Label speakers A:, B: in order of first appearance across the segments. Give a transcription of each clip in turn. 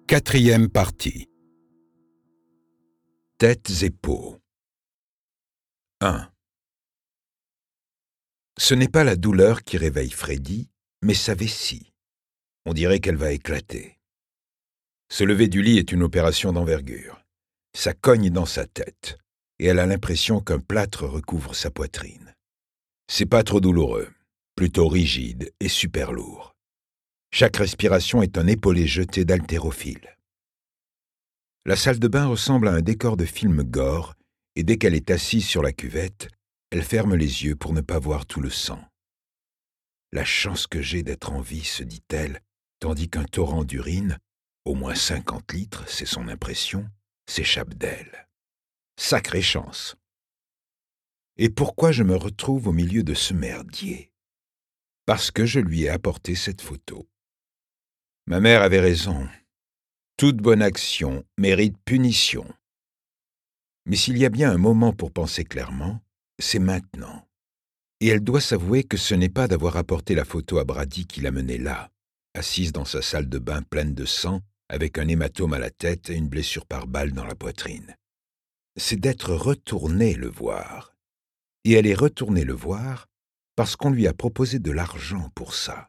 A: Quatrième partie. Têtes et peaux. 1. Ce n'est pas la douleur qui réveille Freddy, mais sa vessie. On dirait qu'elle va éclater. Se lever du lit est une opération d'envergure. Ça cogne dans sa tête, et elle a l'impression qu'un plâtre recouvre sa poitrine. C'est pas trop douloureux, plutôt rigide et super lourd. Chaque respiration est un épaulé jeté d'haltérophile. La salle de bain ressemble à un décor de film gore, et dès qu'elle est assise sur la cuvette, elle ferme les yeux pour ne pas voir tout le sang. La chance que j'ai d'être en vie, se dit-elle, tandis qu'un torrent d'urine, au moins 50 litres, c'est son impression, s'échappe d'elle. Sacrée chance. Et pourquoi je me retrouve au milieu de ce merdier? Parce que je lui ai apporté cette photo. Ma mère avait raison. Toute bonne action mérite punition. Mais s'il y a bien un moment pour penser clairement, c'est maintenant. Et elle doit s'avouer que ce n'est pas d'avoir apporté la photo à Brady qui l'a menée là, assise dans sa salle de bain pleine de sang, avec un hématome à la tête et une blessure par balle dans la poitrine. C'est d'être retournée le voir. Et elle est retournée le voir parce qu'on lui a proposé de l'argent pour ça.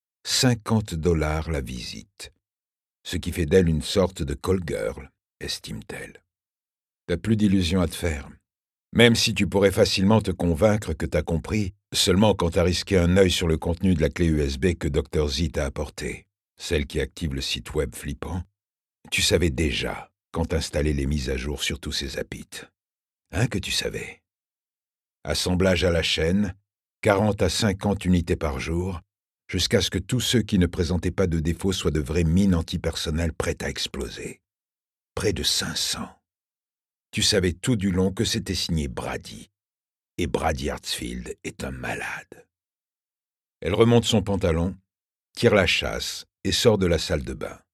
A: 50 $ la visite. Ce qui fait d'elle une sorte de call girl, estime-t-elle. T'as plus d'illusions à te faire. Même si tu pourrais facilement te convaincre que t'as compris, seulement quand t'as risqué un œil sur le contenu de la clé USB que Dr. Z t'a apportée, celle qui active le site web flippant, tu savais déjà quand t'installais les mises à jour sur tous ces appits. Hein que tu savais? Assemblage à la chaîne, 40 à 50 unités par jour, jusqu'à ce que tous ceux qui ne présentaient pas de défaut soient de vraies mines antipersonnelles prêtes à exploser. Près de 500. Tu savais tout du long que c'était signé Brady. Et Brady Hartsfield est un malade. Elle remonte son pantalon, tire la chasse et sort de la salle de bain.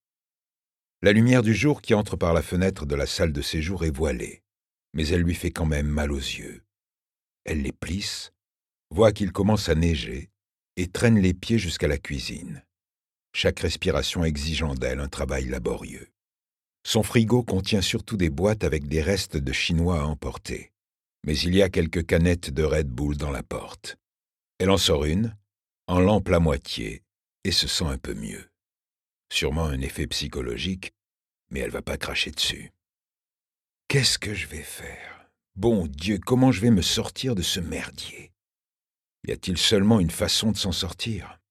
A: La lumière du jour qui entre par la fenêtre de la salle de séjour est voilée, mais elle lui fait quand même mal aux yeux. Elle les plisse, voit qu'il commence à neiger et traîne les pieds jusqu'à la cuisine. Chaque respiration exigeant d'elle un travail laborieux. Son frigo contient surtout des boîtes avec des restes de chinois à emporter. Mais il y a quelques canettes de Red Bull dans la porte. Elle en sort une, en lampe la moitié, et se sent un peu mieux. Sûrement un effet psychologique, mais elle va pas cracher dessus. Qu'est-ce que je vais faire? Bon Dieu, comment je vais me sortir de ce merdier? Y a-t-il seulement une façon de s'en sortir?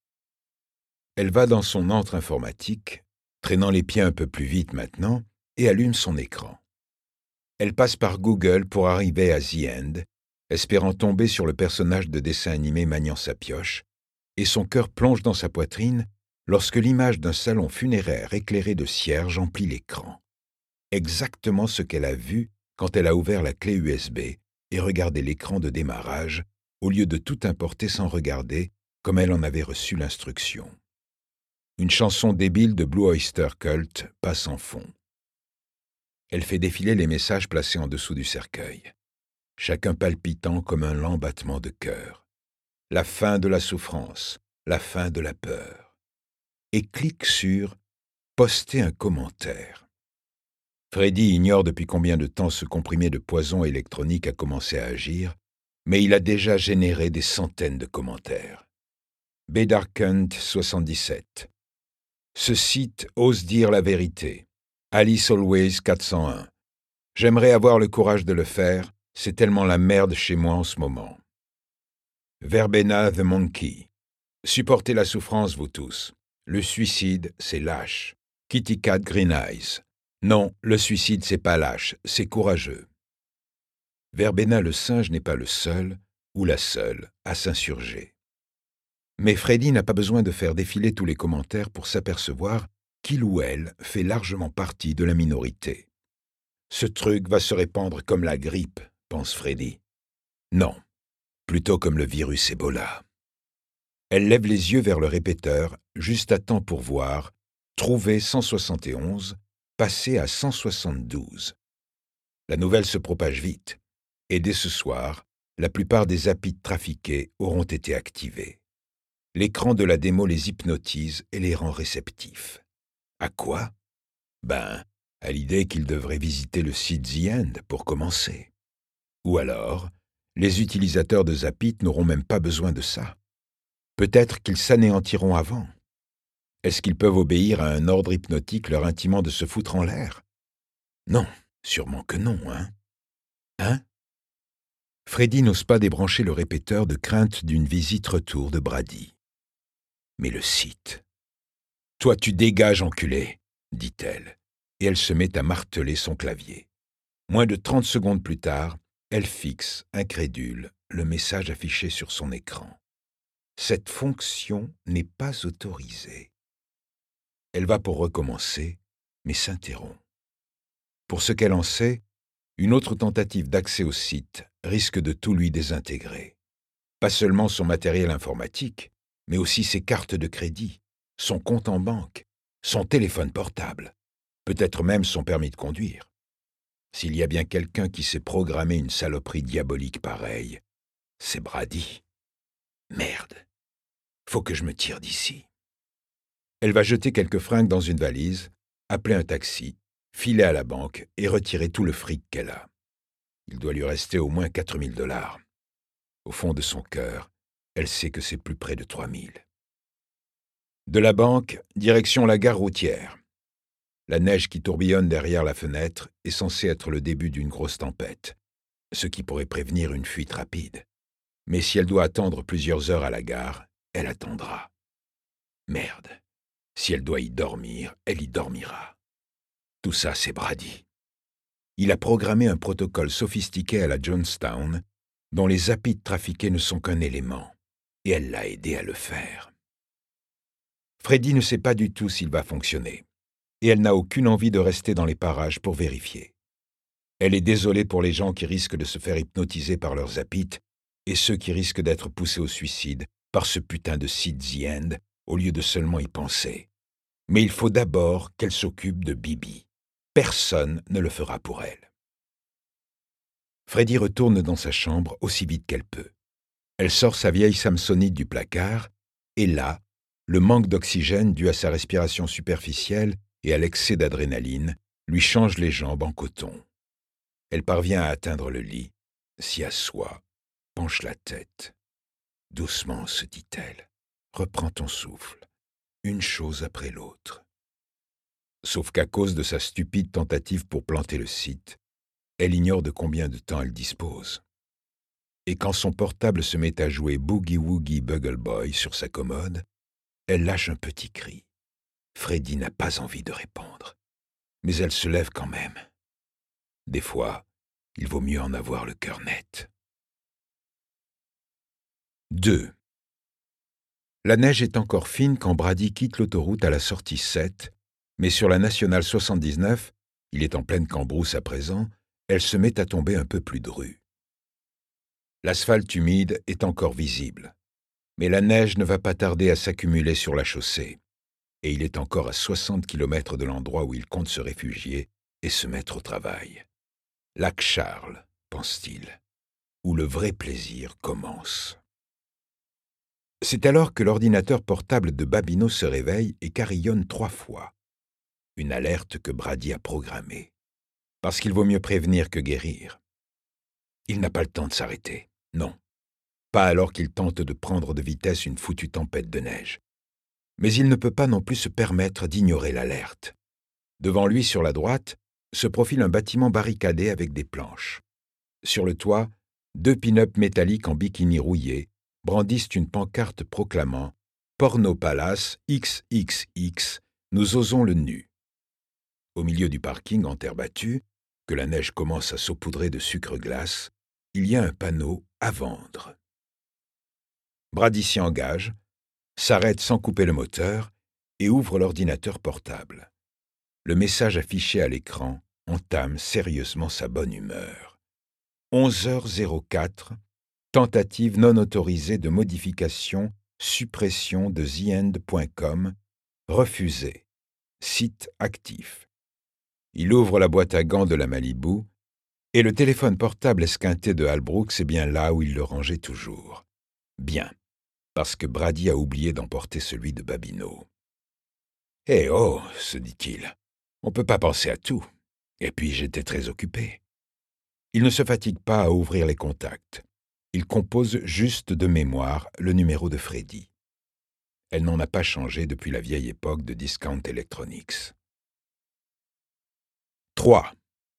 A: Elle va dans son antre informatique, traînant les pieds un peu plus vite maintenant, et allume son écran. Elle passe par Google pour arriver à The End, espérant tomber sur le personnage de dessin animé maniant sa pioche, et son cœur plonge dans sa poitrine lorsque l'image d'un salon funéraire éclairé de cierges emplit l'écran. Exactement ce qu'elle a vu quand elle a ouvert la clé USB et regardé l'écran de démarrage, au lieu de tout importer sans regarder, comme elle en avait reçu l'instruction. Une chanson débile de Blue Oyster Cult passe en fond. Elle fait défiler les messages placés en dessous du cercueil, chacun palpitant comme un lent battement de cœur. La fin de la souffrance, la fin de la peur. Et clique sur « Poster un commentaire ». Freddy ignore depuis combien de temps ce comprimé de poison électronique a commencé à agir, mais il a déjà généré des centaines de commentaires. Bedarkent 77. Ce site ose dire la vérité. Alice Always 401. J'aimerais avoir le courage de le faire, c'est tellement la merde chez moi en ce moment. Verbena the Monkey. Supportez la souffrance, vous tous. Le suicide, c'est lâche. Kitty Cat Green Eyes. Non, le suicide, c'est pas lâche, c'est courageux. Verbena le singe n'est pas le seul, ou la seule, à s'insurger. Mais Freddy n'a pas besoin de faire défiler tous les commentaires pour s'apercevoir qu'il ou elle fait largement partie de la minorité. Ce truc va se répandre comme la grippe, pense Freddy. Non, plutôt comme le virus Ebola. Elle lève les yeux vers le répéteur, juste à temps pour voir « Trouver 171, passer à 172 ». La nouvelle se propage vite, et dès ce soir, la plupart des appits trafiqués auront été activés. L'écran de la démo les hypnotise et les rend réceptifs. À quoi? À l'idée qu'il devrait visiter le site The End pour commencer. Ou alors, les utilisateurs de Zapit n'auront même pas besoin de ça. Peut-être qu'ils s'anéantiront avant. Est-ce qu'ils peuvent obéir à un ordre hypnotique leur intimant de se foutre en l'air? Non, sûrement que non, hein? Hein? Freddy n'ose pas débrancher le répéteur de crainte d'une visite retour de Brady. Mais le site... « Toi, tu dégages, enculé !» dit-elle, et elle se met à marteler son clavier. Moins de 30 secondes plus tard, elle fixe, incrédule, le message affiché sur son écran. Cette fonction n'est pas autorisée. Elle va pour recommencer, mais s'interrompt. Pour ce qu'elle en sait, une autre tentative d'accès au site risque de tout lui désintégrer. Pas seulement son matériel informatique, mais aussi ses cartes de crédit, son compte en banque, son téléphone portable, peut-être même son permis de conduire. S'il y a bien quelqu'un qui sait programmer une saloperie diabolique pareille, c'est Brady. Merde, faut que je me tire d'ici. Elle va jeter quelques fringues dans une valise, appeler un taxi, filer à la banque et retirer tout le fric qu'elle a. Il doit lui rester au moins 4 000 $. Au fond de son cœur, elle sait que c'est plus près de 3 000. De la banque, direction la gare routière. La neige qui tourbillonne derrière la fenêtre est censée être le début d'une grosse tempête, ce qui pourrait prévenir une fuite rapide. Mais si elle doit attendre plusieurs heures à la gare, elle attendra. Merde. Si elle doit y dormir, elle y dormira. Tout ça, c'est Brady. Il a programmé un protocole sophistiqué à la Jonestown, dont les zapites trafiqués ne sont qu'un élément, et elle l'a aidé à le faire. Freddy ne sait pas du tout s'il va fonctionner, et elle n'a aucune envie de rester dans les parages pour vérifier. Elle est désolée pour les gens qui risquent de se faire hypnotiser par leurs zapites et ceux qui risquent d'être poussés au suicide par ce putain de site The End au lieu de seulement y penser. Mais il faut d'abord qu'elle s'occupe de Bibi. Personne ne le fera pour elle. Freddy retourne dans sa chambre aussi vite qu'elle peut. Elle sort sa vieille Samsonite du placard, et là, le manque d'oxygène dû à sa respiration superficielle et à l'excès d'adrénaline lui change les jambes en coton. Elle parvient à atteindre le lit, s'y assoit, penche la tête. Doucement, se dit-elle, reprends ton souffle, une chose après l'autre. Sauf qu'à cause de sa stupide tentative pour planter le site, elle ignore de combien de temps elle dispose. Et quand son portable se met à jouer Boogie Woogie Bugle Boy sur sa commode, elle lâche un petit cri. Freddy n'a pas envie de répondre, mais elle se lève quand même. Des fois, il vaut mieux en avoir le cœur net. 2. La neige est encore fine quand Brady quitte l'autoroute à la sortie 7, mais sur la nationale 79, il est en pleine cambrousse à présent, elle se met à tomber un peu plus dru. L'asphalte humide est encore visible, mais la neige ne va pas tarder à s'accumuler sur la chaussée, et il est encore à 60 km de l'endroit où il compte se réfugier et se mettre au travail. Lac Charles, pense-t-il, où le vrai plaisir commence. C'est alors que l'ordinateur portable de Babineau se réveille et carillonne 3 fois. Une alerte que Brady a programmée. Parce qu'il vaut mieux prévenir que guérir. Il n'a pas le temps de s'arrêter. Non. Pas alors qu'il tente de prendre de vitesse une foutue tempête de neige. Mais il ne peut pas non plus se permettre d'ignorer l'alerte. Devant lui, sur la droite, se profile un bâtiment barricadé avec des planches. Sur le toit, 2 pin-up métalliques en bikini rouillé brandissent une pancarte proclamant « Porno Palace XXX, nous osons le nu ». Au milieu du parking en terre battue, que la neige commence à saupoudrer de sucre glace, il y a un panneau « À vendre ». Brady s'y engage, s'arrête sans couper le moteur et ouvre l'ordinateur portable. Le message affiché à l'écran entame sérieusement sa bonne humeur. 11h04, tentative non autorisée de modification, suppression de theend.com, refusée, site actif. Il ouvre la boîte à gants de la Malibu, et le téléphone portable esquinté de Hal Brooks est bien là où il le rangeait toujours. Bien, parce que Brady a oublié d'emporter celui de Babineau. « Eh oh !» se dit-il, On peut pas penser à tout. Et puis j'étais très occupé. Il ne se fatigue pas à ouvrir les contacts. Il compose juste de mémoire le numéro de Freddy. Elle n'en a pas changé depuis la vieille époque de Discount Electronics. 3.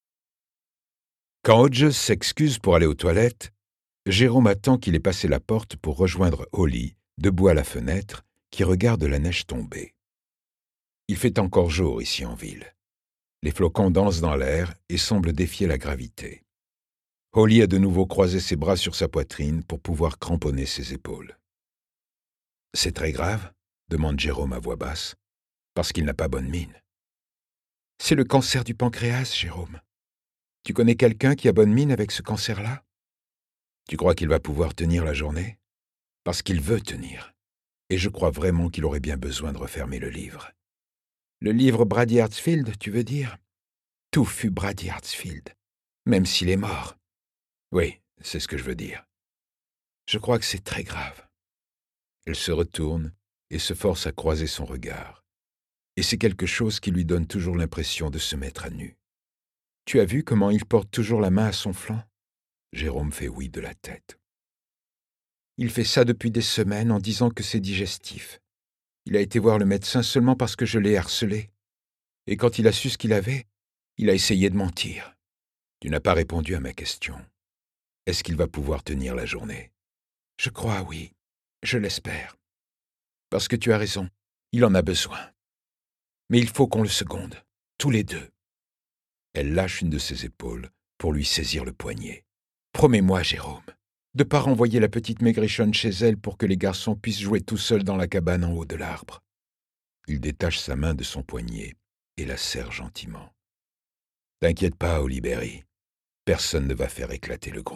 A: Quand Hodges s'excuse pour aller aux toilettes, Jérôme attend qu'il ait passé la porte pour rejoindre Holly, debout à la fenêtre, qui regarde la neige tomber. Il fait encore jour ici en ville. Les flocons dansent dans l'air et semblent défier la gravité. Holly a de nouveau croisé ses bras sur sa poitrine pour pouvoir cramponner ses épaules. « C'est très grave ?» demande Jérôme à voix basse, parce qu'il n'a pas bonne mine. « C'est le cancer du pancréas, Jérôme. Tu connais quelqu'un qui a bonne mine avec ce cancer-là? Tu crois qu'il va pouvoir tenir la journée? Parce qu'il veut tenir. Et je crois vraiment qu'il aurait bien besoin de refermer le livre. » « Le livre Brady Hartsfield, tu veux dire? Tout fut Brady Hartsfield, même s'il est mort. » « Oui, c'est ce que je veux dire. Je crois que c'est très grave. » Elle se retourne et se force à croiser son regard. Et c'est quelque chose qui lui donne toujours l'impression de se mettre à nu. « Tu as vu comment il porte toujours la main à son flanc? » Jérôme fait oui de la tête. « Il fait ça depuis des semaines en disant que c'est digestif. Il a été voir le médecin seulement parce que je l'ai harcelé. Et quand il a su ce qu'il avait, il a essayé de mentir. Tu n'as pas répondu à ma question. Est-ce qu'il va pouvoir tenir la journée? » « Je crois, oui. Je l'espère. Parce que tu as raison, il en a besoin. Mais il faut qu'on le seconde, tous les deux. » Elle lâche une de ses épaules pour lui saisir le poignet. « Promets-moi, Jérôme, de pas renvoyer la petite maigrichonne chez elle pour que les garçons puissent jouer tout seuls dans la cabane en haut de l'arbre. » Il détache sa main de son poignet et la serre gentiment. « T'inquiète pas, Holly Berry. Personne ne va faire éclater le groupe. »